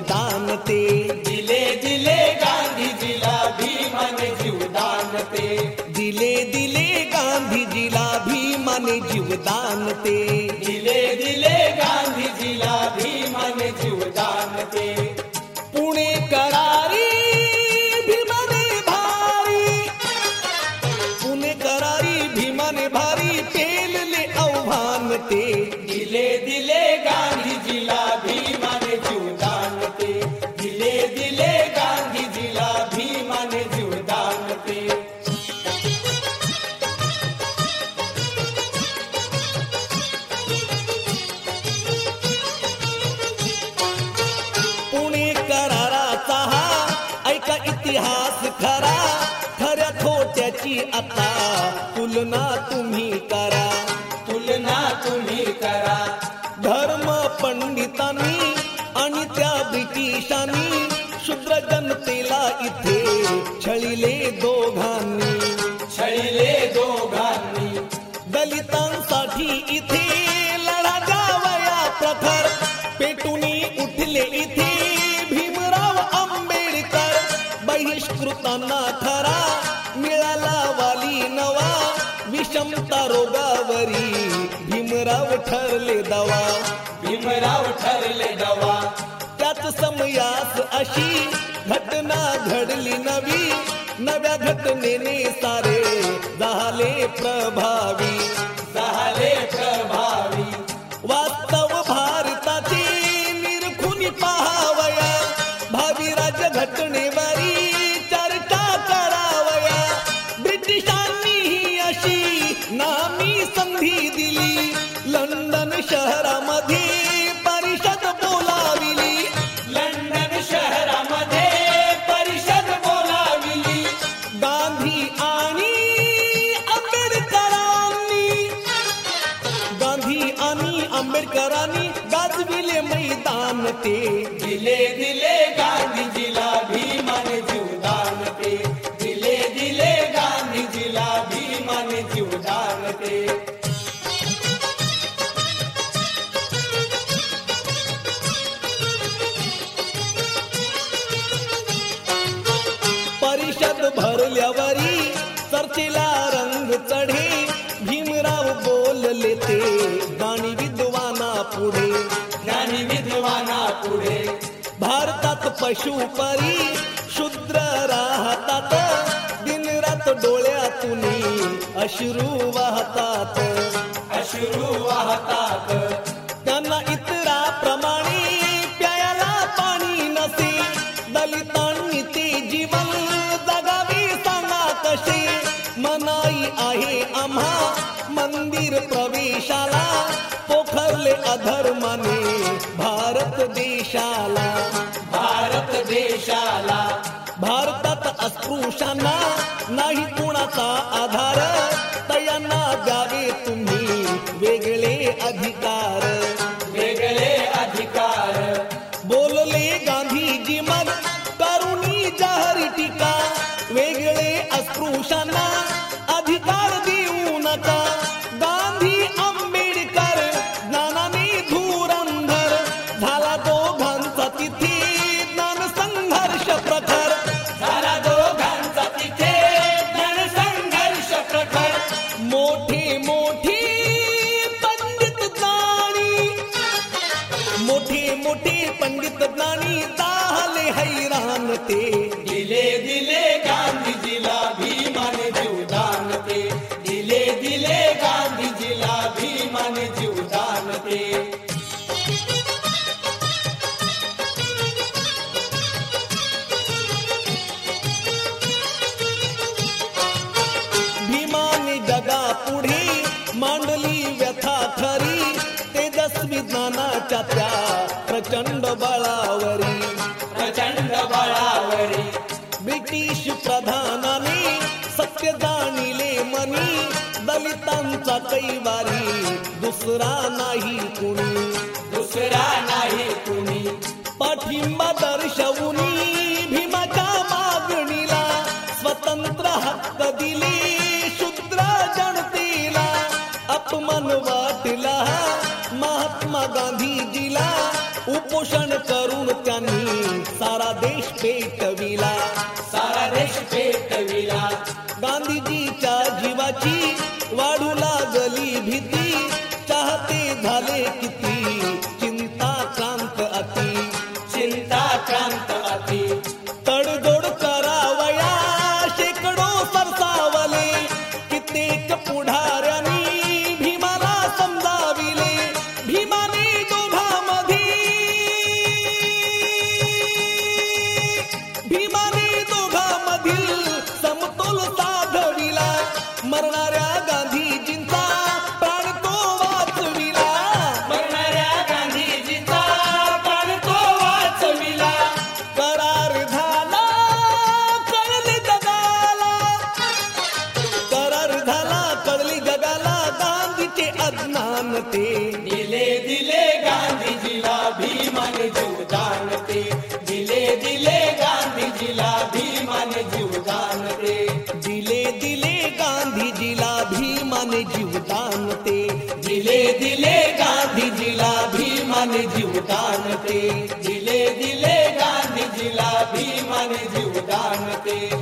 जीवदान ते. दिले दिले गांधीजीला भीमाने जीवदान ते. दिले दिले गांधीजीला भीमाने जीवदान ते. दिले दिले गांधीजीला भीमाने जीवदान ते. पुणे करारी भीमाने भारी, पुणे करारी भीमाने भारी पेलले आव्हान ते. दिले दिले गांधीजीला भीमाने जीवदान ते. दिले दिले गांधीजीला भीमाने जीवदान ते. पुणे कराराचा हा ऐका इतिहास खरा, खऱ्या खोट्याची आता तुलना तुम्ही करा. तुलना तुम्ही करा. धर्म पंडितांनी आणि त्या ब्रिटिशांनी शूद्र जनतेला इथे छळिले दोघांनी. छळिले दोघांनी. दलितांसाठी इथे लढा द्यावया प्रखर, पेटूनी उठले इथे भीमराव आंबेडकर. बहिष्कृतांना खरा मिळाला वाली नवा, विषमता रोगावरी भीमराव ठरले दवा. भीमराव ठरले दवा. त्याच समयास अशी घटना घडली नवी, नव्या घटनेने सारे झाले प्रभावी. झाले प्रभावी. वास्तव भारताचे निरखून पाहावया, भावी राज्य घटनेवरी चर्चा करावया. ब्रिटिशांनी अशी नामी संधी दिली, लंडन शहरामध्ये परिषद बोलाविली. लंडन शहरामध्ये परिषद बोलाविली. गांधी आणि आंबेडकरांनी, गांधी आणि आंबेडकरांनी गाजविले मैदान ते. दिले दिले गांधीजीला भीमाने जीवदान ते. दिले दिले गांधीजीला भीमाने जीवदान ते. परिषद भरल्यावरी चर्चेला रंग चढे, भीमराव बोलले ते गाणी विद्वाना पुढे. ज्ञानी विद्वाना पुढे. भारतात पशुपरी शूद्र राहतात, दिनरात डोळ्यातून अश्रू वाहतात. अश्रू वाहतात. त्यांना इतराप्रमाणे प्यायला पाणी नसे, दलितांनी ते जीवन जगावे सांगा कसे. मनाई आहे आम्हा मंदिर प्रवेशाला, पोखरले अधर्माने भारत देशाला. भारत देशाला. भारतात अस्पृश्यांना नाही कुणाचा आधार, तयांना द्यावे तुम्ही वेगळे अधिकार. वेगळे अधिकार. बोलले गांधीजी मग करुणी जाहीर टीका, वेगळे अस्पृश्यांना अधिकार देऊ नका. गांधी आंबेडकर ज्ञानाने धुरंधर, झाला दोघांचा तिथे ज्ञान संघर्ष प्रखर. झाला दोघांचा तिथे ज्ञान संघर्ष प्रखर. मोठे मोठे पंडित ज्ञानी, मोठे मोठे पंडित ज्ञानी झाले हैराण ते. दिले दिले गांधीजीला भीमाने जीवदान ते. दिले दिले गांधीजीला भीमाने जीवदान ते. भीमाने जगा पुढे मांडली व्यथा खरी, तेजस्वी ज्ञानाच्या त्या प्रचंड बळावरी. प्रचंड बळावरी. ब्रिटिश प्रधानाने सत्य जाणिले मनी, दलितांचा कैवारी दुसरा नाही कुणी. दुसरा नाही कुणी. पाठिंबा दर्शवून भीमाच्या मागणीला, स्वतंत्र हक्क दिले शूद्र जनतेला. अपमान वाटला महात्मा महात्मा गांधीजीला उपोषण करून त्यांनी सारा देश पेटविला. सारा देश पेटविला. गांधीजीच्या जीवाची वाढू लागली भीती, चाहते झाले किती चिंता क्रांत अति. चिंता क्रांत अति. तडजोड करावया शेकडो सरसावले, कित्येक पुढाऱ्यांनी भीमाला समजाविले. भीमाने दोघांमधील समतोल साधविला. मरणाऱ्या गांधीजींचा प्राण तो वाचविला. मरणाऱ्या गांधीजीचा प्राण तो वाचविला. करार झाला कळली जगाला, करार झाला कळली जगाला गांधीचे अज्ञान ते. दिले दिले गांधीजीला भीमाने जीवदान ते. दिले दिले गांधीजीला भीमाने जीवदान ते. दिले दिले गांधीजीला भीमाने जीवदान ते. दिले दिले गांधीजीला भीमाने जीवदान ते. दिले दिले गांधीजीला भीमाने जीवदान ते.